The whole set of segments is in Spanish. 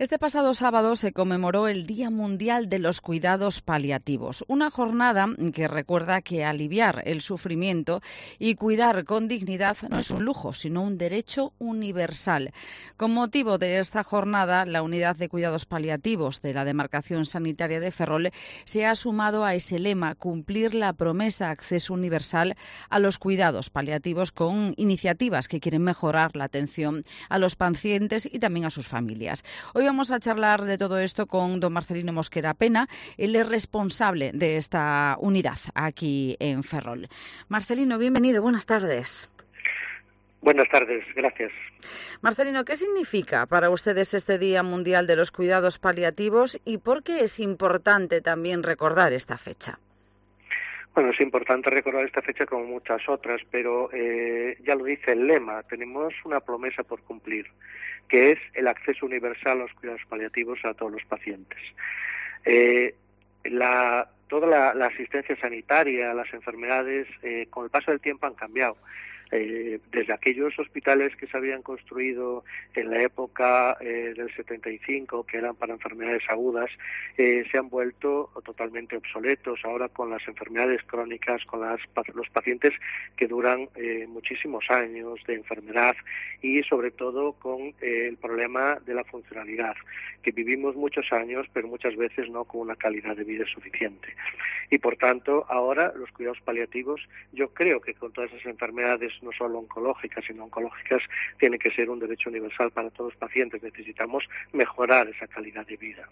Este pasado sábado se conmemoró el Día Mundial de los Cuidados Paliativos, una jornada que recuerda que aliviar el sufrimiento y cuidar con dignidad no es un lujo, sino un derecho universal. Con motivo de esta jornada, la Unidad de Cuidados Paliativos de la Demarcación Sanitaria de Ferrol se ha sumado a ese lema, cumplir la promesa acceso universal a los cuidados paliativos, con iniciativas que quieren mejorar la atención a los pacientes y también a sus familias. Hoy vamos a charlar de todo esto con don Marcelino Mosquera Pena. Él es responsable de esta unidad aquí en Ferrol. Marcelino, bienvenido, buenas tardes. Buenas tardes, gracias. Marcelino, ¿qué significa para ustedes este Día Mundial de los Cuidados Paliativos y por qué es importante también recordar esta fecha? Bueno, es importante recordar esta fecha como muchas otras, pero ya lo dice el lema, tenemos una promesa por cumplir, que es el acceso universal a los cuidados paliativos a todos los pacientes. Toda la asistencia sanitaria, las enfermedades, con el paso del tiempo han cambiado. Desde aquellos hospitales que se habían construido en la época del 75, que eran para enfermedades agudas, se han vuelto totalmente obsoletos ahora con las enfermedades crónicas, con los pacientes que duran muchísimos años de enfermedad y sobre todo con el problema de la funcionalidad, que vivimos muchos años pero muchas veces no con una calidad de vida suficiente. Y por tanto ahora los cuidados paliativos, yo creo que con todas esas enfermedades no solo oncológicas, sino oncológicas, tiene que ser un derecho universal para todos los pacientes. Necesitamos mejorar esa calidad de vida.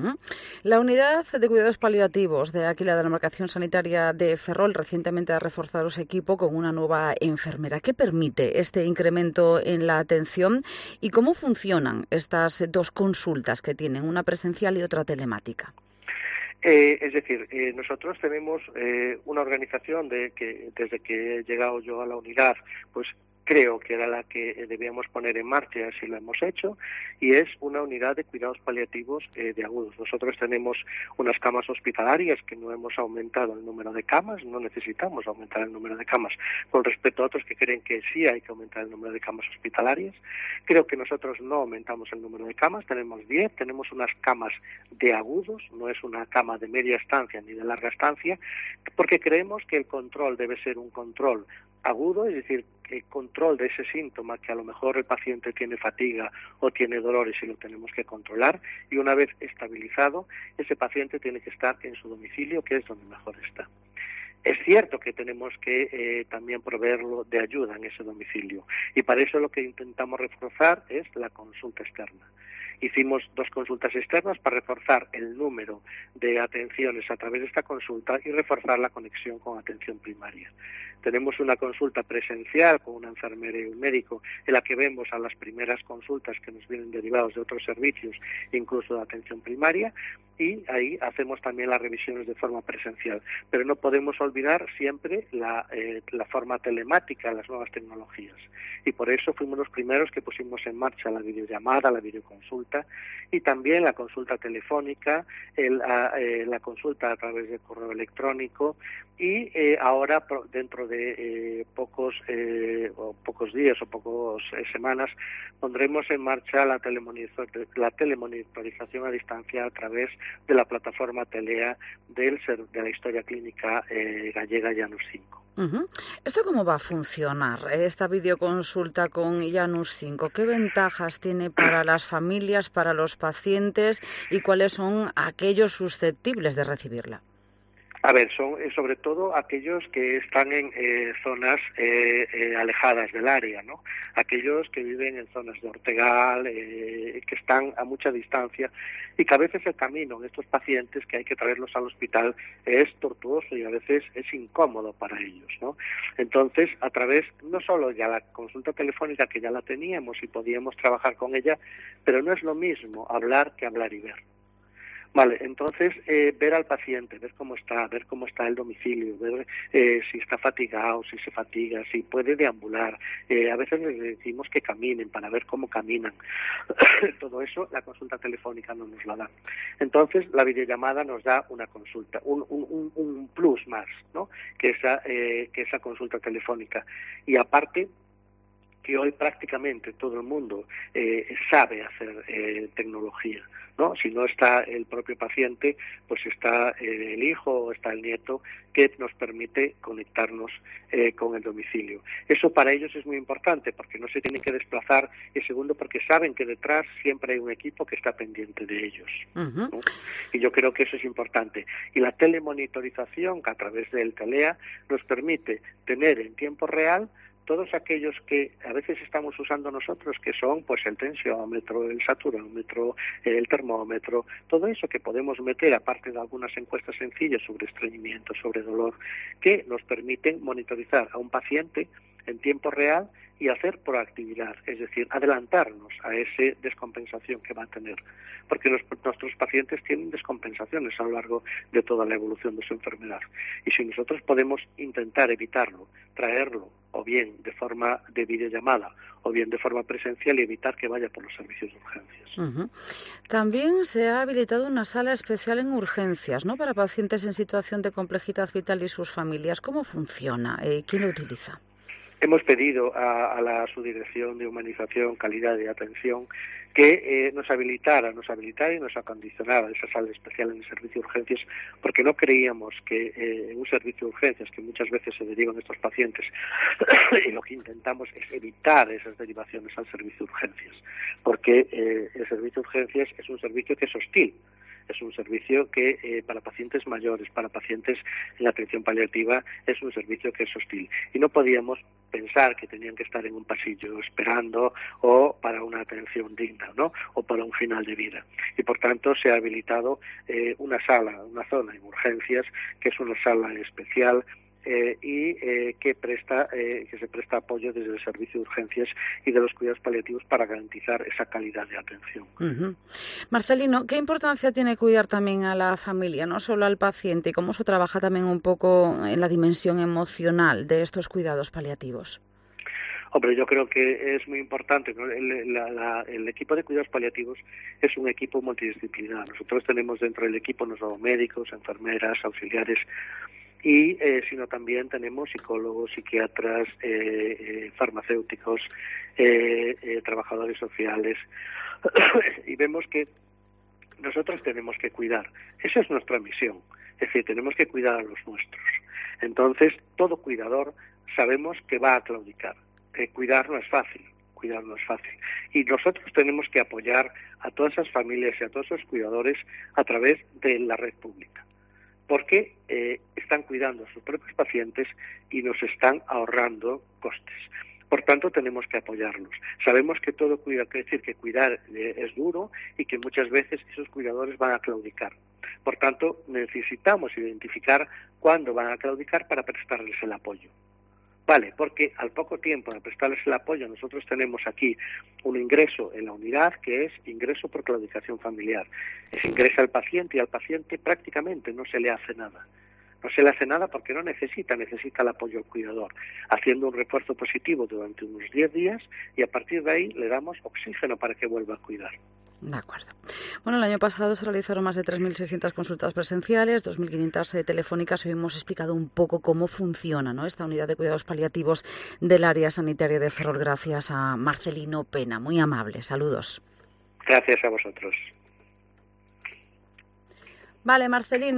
La unidad de cuidados paliativos de aquí, la demarcación sanitaria de Ferrol, recientemente ha reforzado su equipo con una nueva enfermera. ¿Qué permite este incremento en la atención y cómo funcionan estas dos consultas que tienen, una presencial y otra telemática? Es decir, nosotros tenemos una organización que desde que he llegado yo a la unidad, pues creo que era la que debíamos poner en marcha, así lo hemos hecho, y es una unidad de cuidados paliativos de agudos. Nosotros tenemos unas camas hospitalarias que no hemos aumentado el número de camas, no necesitamos aumentar el número de camas con respecto a otros que creen que sí hay que aumentar el número de camas hospitalarias. Creo que nosotros no aumentamos el número de camas, tenemos 10, tenemos unas camas de agudos, no es una cama de media estancia ni de larga estancia, porque creemos que el control debe ser un control agudo, es decir, el control de ese síntoma, que a lo mejor el paciente tiene fatiga o tiene dolores y lo tenemos que controlar, y una vez estabilizado, ese paciente tiene que estar en su domicilio, que es donde mejor está. Es cierto que tenemos que también proveerlo de ayuda en ese domicilio, y para eso lo que intentamos reforzar es la consulta externa. Hicimos 2 consultas externas para reforzar el número de atenciones a través de esta consulta y reforzar la conexión con atención primaria. Tenemos una consulta presencial con una enfermera y un médico en la que vemos a las primeras consultas que nos vienen derivados de otros servicios, incluso de atención primaria, y ahí hacemos también las revisiones de forma presencial. Pero no podemos olvidar siempre la forma telemática, las nuevas tecnologías. Y por eso fuimos los primeros que pusimos en marcha la videollamada, la videoconsulta y también la consulta telefónica, la consulta a través de correo electrónico y ahora dentro de pocos días o pocas semanas pondremos en marcha la telemonitorización a distancia a través de la plataforma Telea de la historia clínica gallega Janus 5. ¿Esto cómo va a funcionar, esta videoconsulta con Janus 5? ¿Qué ventajas tiene para las familias, para los pacientes y cuáles son aquellos susceptibles de recibirla? A ver, son sobre todo aquellos que están en zonas alejadas del área, ¿no? Aquellos que viven en zonas de Ortegal, que están a mucha distancia y que a veces el camino de estos pacientes que hay que traerlos al hospital es tortuoso y a veces es incómodo para ellos, ¿no? Entonces, a través no solo ya la consulta telefónica que ya la teníamos y podíamos trabajar con ella, pero no es lo mismo hablar que hablar y ver. Vale, entonces ver al paciente, ver cómo está el domicilio, ver si está fatigado, si se fatiga, si puede deambular. A veces les decimos que caminen para ver cómo caminan. Todo eso la consulta telefónica no nos lo da. Entonces la videollamada nos da una consulta, un plus más, ¿no? que esa consulta telefónica. Y aparte que hoy prácticamente todo el mundo sabe hacer tecnología, ¿no? Si no está el propio paciente, pues está el hijo o está el nieto que nos permite conectarnos con el domicilio. Eso para ellos es muy importante porque no se tienen que desplazar, y segundo porque saben que detrás siempre hay un equipo que está pendiente de ellos, ¿no? Y yo creo que eso es importante. Y la telemonitorización, que a través del TELEA nos permite tener en tiempo real todos aquellos que a veces estamos usando nosotros, que son pues el tensiómetro, el saturómetro, el termómetro, todo eso que podemos meter, aparte de algunas encuestas sencillas sobre estreñimiento, sobre dolor, que nos permiten monitorizar a un paciente en tiempo real y hacer proactividad, es decir, adelantarnos a esa descompensación que va a tener, porque nuestros pacientes tienen descompensaciones a lo largo de toda la evolución de su enfermedad, y si nosotros podemos intentar evitarlo, traerlo, o bien de forma de videollamada, o bien de forma presencial, y evitar que vaya por los servicios de urgencias. También se ha habilitado una sala especial en urgencias, ¿no?, para pacientes en situación de complejidad vital y sus familias. ¿Cómo funciona? ¿Quién lo utiliza? Hemos pedido a la Subdirección de Humanización, Calidad y Atención que nos habilitara y nos acondicionara esa sala especial en el servicio de urgencias, porque no creíamos que en un servicio de urgencias, que muchas veces se derivan estos pacientes, y lo que intentamos es evitar esas derivaciones al servicio de urgencias, porque el servicio de urgencias es un servicio que es hostil. Es un servicio que para pacientes mayores, para pacientes en atención paliativa, es un servicio que es hostil. Y no podíamos pensar que tenían que estar en un pasillo esperando o para una atención digna, ¿no?, o para un final de vida. Y por tanto se ha habilitado una sala, una zona en urgencias, que es una sala especial que se presta apoyo desde el servicio de urgencias y de los cuidados paliativos para garantizar esa calidad de atención. Marcelino, ¿qué importancia tiene cuidar también a la familia, no solo al paciente, y cómo se trabaja también un poco en la dimensión emocional de estos cuidados paliativos? Hombre, yo creo que es muy importante, ¿no? El equipo de cuidados paliativos es un equipo multidisciplinar. Nosotros tenemos dentro del equipo no solo médicos, enfermeras, auxiliares, sino también tenemos psicólogos, psiquiatras, farmacéuticos, trabajadores sociales, y vemos que nosotros tenemos que cuidar. Esa es nuestra misión, es decir, tenemos que cuidar a los nuestros. Entonces, todo cuidador sabemos que va a claudicar. Cuidar no es fácil. Y nosotros tenemos que apoyar a todas esas familias y a todos esos cuidadores a través de la red pública, porque están cuidando a sus propios pacientes y nos están ahorrando costes. Por tanto, tenemos que apoyarlos. Sabemos que todo quiere decir que cuidar es duro y que muchas veces esos cuidadores van a claudicar. Por tanto, necesitamos identificar cuándo van a claudicar para prestarles el apoyo. Vale, porque al poco tiempo de prestarles el apoyo, nosotros tenemos aquí un ingreso en la unidad que es ingreso por claudicación familiar. Ingresa el paciente y al paciente prácticamente no se le hace nada. No se le hace nada porque no necesita el apoyo del cuidador, haciendo un refuerzo positivo durante unos 10 días y a partir de ahí le damos oxígeno para que vuelva a cuidar. De acuerdo. Bueno, el año pasado se realizaron más de 3.600 consultas presenciales, 2.500 telefónicas. Hoy hemos explicado un poco cómo funciona, ¿no?, esta unidad de cuidados paliativos del área sanitaria de Ferrol. Gracias a Marcelino Pena. Muy amable. Saludos. Gracias a vosotros. Vale, Marcelino.